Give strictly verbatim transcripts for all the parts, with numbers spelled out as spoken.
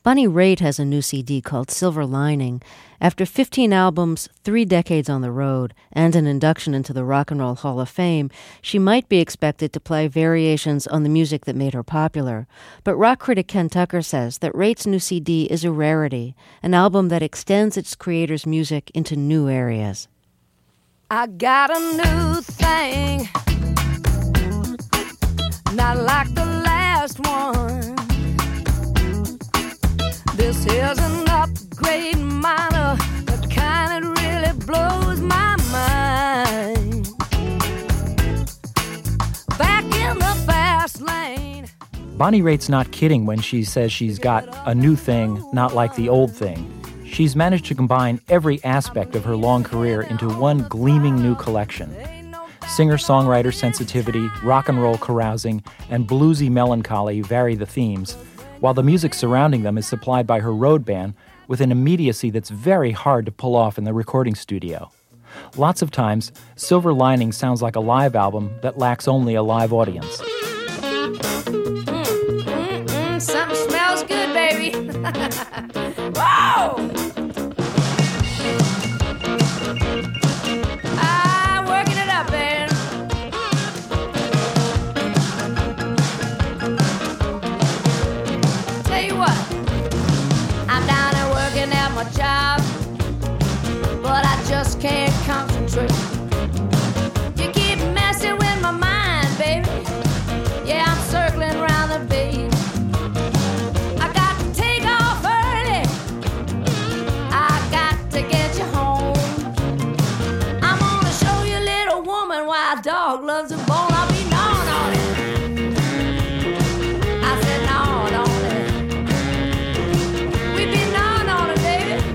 Bonnie Raitt has a new C D called Silver Lining. After fifteen albums, three decades on the road, and an induction into the Rock and Roll Hall of Fame, she might be expected to play variations on the music that made her popular. But rock critic Ken Tucker says that Raitt's new C D is a rarity, an album that extends its creator's music into new areas. I got a new thing, not like the last one. This here's an upgrade minor, the kind that really blows my mind. Back in the fast lane. Bonnie Raitt's not kidding when she says she's got a new thing, not like the old thing. She's managed to combine every aspect of her long career into one gleaming new collection. Singer-songwriter sensitivity, rock and roll carousing, and bluesy melancholy vary the themes, while the music surrounding them is supplied by her road band with an immediacy that's very hard to pull off in the recording studio. Lots of times, Silver Lining sounds like a live album that lacks only a live audience. Mm, mm, mm, something smells good, baby. Whoa! Ah, working it up, baby. My job, but I just can't concentrate. You keep messing with my mind, baby. Yeah, I'm circling around the beat. I got to take off early. I got to get you home. I'm gonna show you, little woman, why a dog loves a bone. I'll be gnawing on it. I said gnawing on it. We be gnawing on it.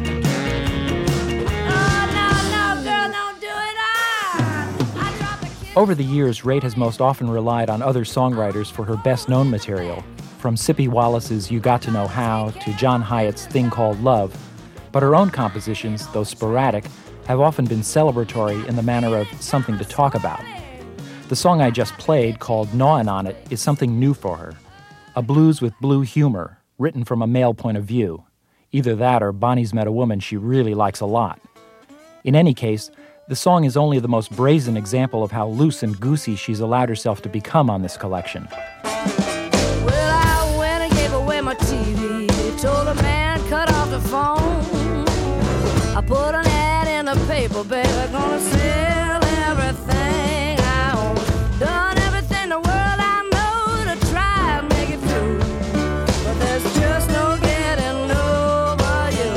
Over the years, Raitt has most often relied on other songwriters for her best-known material, from Sippy Wallace's You Got to Know How to John Hyatt's Thing Called Love. But her own compositions, though sporadic, have often been celebratory in the manner of something to talk about. The song I just played, called Gnawin' on It, is something new for her. A blues with blue humor, written from a male point of view. Either that or Bonnie's met a woman she really likes a lot. In any case, the song is only the most brazen example of how loose and goosey she's allowed herself to become on this collection. Well, I went and gave away my T V. Told a man cut off the phone. I put an ad in the paper, baby, gonna sell everything I own. Done everything the world I know to try and make it through. But there's just no getting over you.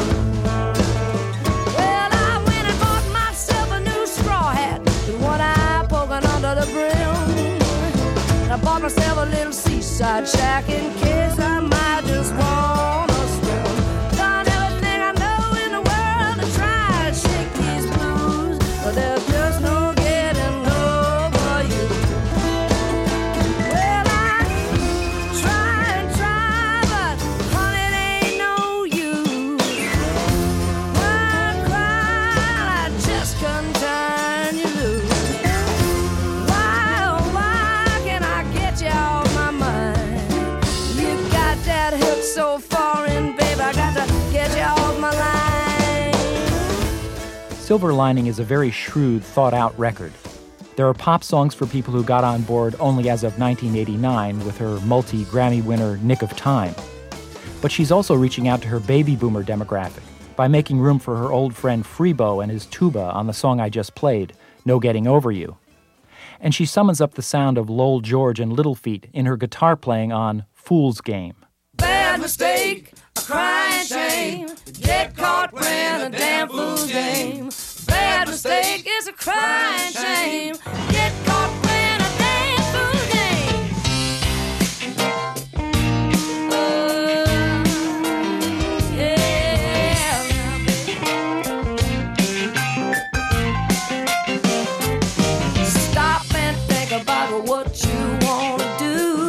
Well, I went and bought myself a new straw hat with one eye poking under the brim. And I bought myself a little seaside shack in case I might just wanna swim. Done everything I know in the world to try and shake these blues, but there's just no getting over you. Well, I try and try, but honey, it ain't no use. Why cry? I just couldn't turn you loose. Why, oh, why can I get you off my mind? You got that hook so foreign, babe, I got to get you off my line. Silver Lining is a very shrewd, thought-out record. There are pop songs for people who got on board only as of nineteen eighty-nine with her multi-Grammy winner Nick of Time. But she's also reaching out to her baby boomer demographic by making room for her old friend Freebo and his tuba on the song I just played, No Getting Over You. And she summons up the sound of Lowell George and Little Feat in her guitar playing on Fool's Game. Bad mistake, a crying shame. Get caught playing a damn fool's game. Bad mistake is a crying shame. Get caught playing a damn fool's game. Uh, yeah. Stop and think about what you want to do.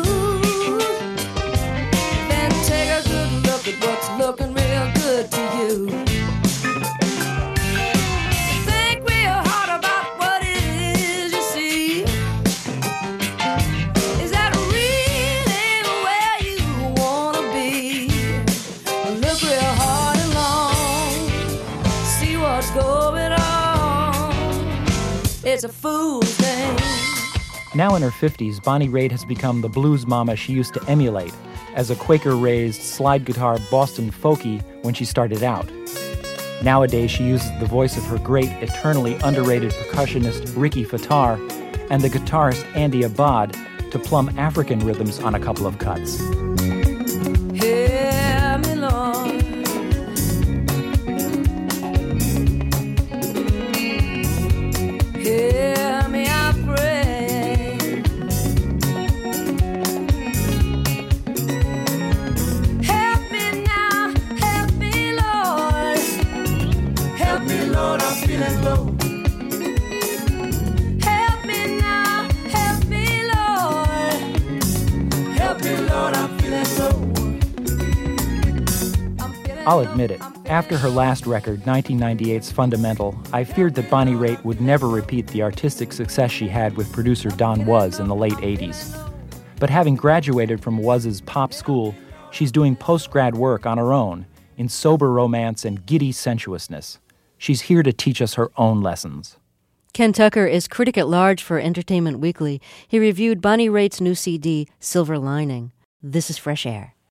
Then take a good look at what's looking real good to you. Think real hard about what it is you see. It's a fool's thing. Now in her fifties, Bonnie Raitt has become the blues mama she used to emulate as a Quaker-raised slide guitar Boston folkie when she started out. Nowadays, she uses the voice of her great, eternally underrated percussionist Ricky Fattar and the guitarist Andy Abad to plumb African rhythms on a couple of cuts. Hear me, Lord. Hear me, I pray. Help me now, help me, Lord. Help me, Lord, I'm feeling low. Help me now, help me, Lord. Help me, Lord, I'm feeling low. I'll admit it, after her last record, nineteen ninety-eight's Fundamental, I feared that Bonnie Raitt would never repeat the artistic success she had with producer Don Was in the late eighties. But having graduated from Was's pop school, she's doing post-grad work on her own, in sober romance and giddy sensuousness. She's here to teach us her own lessons. Ken Tucker is critic at large for Entertainment Weekly. He reviewed Bonnie Raitt's new C D, Silver Lining. This is Fresh Air.